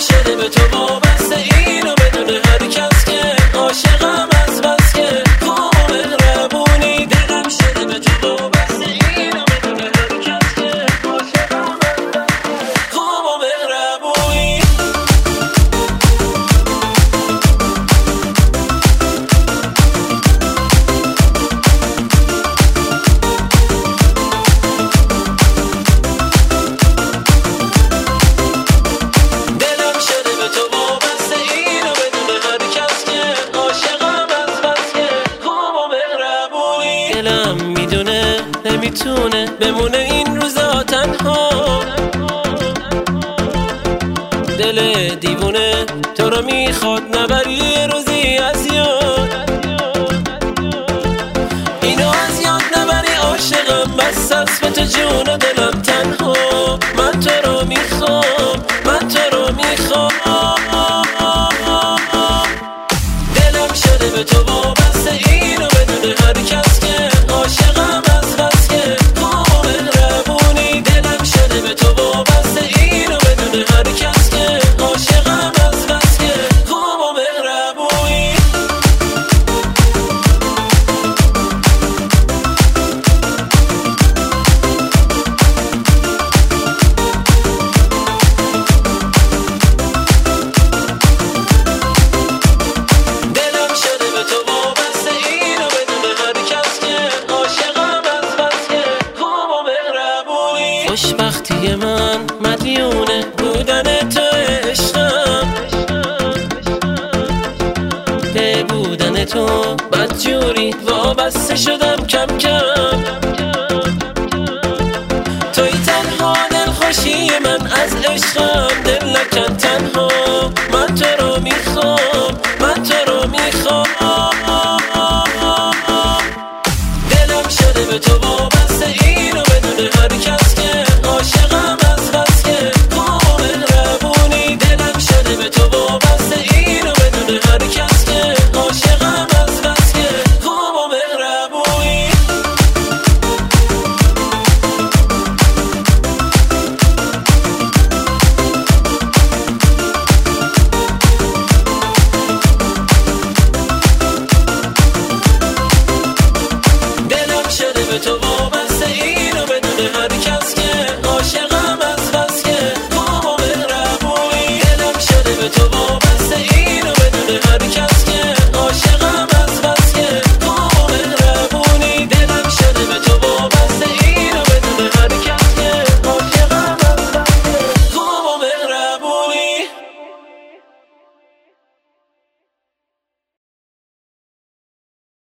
شده به تو وابسته، اینو بدون هر کس که عاشقم از بس که خوب و مهربونی. دلم شده به تو وابسته، اینو بدون هر کس که عاشقم از بس که خوب و مهربونی. دلم میدونه نمیتونه بمونه این روزا تنها، دل دیوونه تو رو میخواد نبری روزی از یاد، اینو از یاد نبری عاشقم بس است به تو جون و دلم تنها. من تو رو میخوام، من تو رو میخوام. دلم شده به تو وابسته، اینو بدون هر کس که عاشقم از بس که خوب و مهربونی. دلم شده به تو وابسته، اینو بدون هر کس که عاشقم از بس که خوب و مهربونی. دلم شده به تو وابسته، اینو بدون هر کس که عاشقم از بس که خوب و مهربونی. خوشبختی من مدیونه بودن تو عشقم، به بودن تو بدجوری وابسته شدم کم کم. توی تنها دلخوشی من از عشقم، دل نکن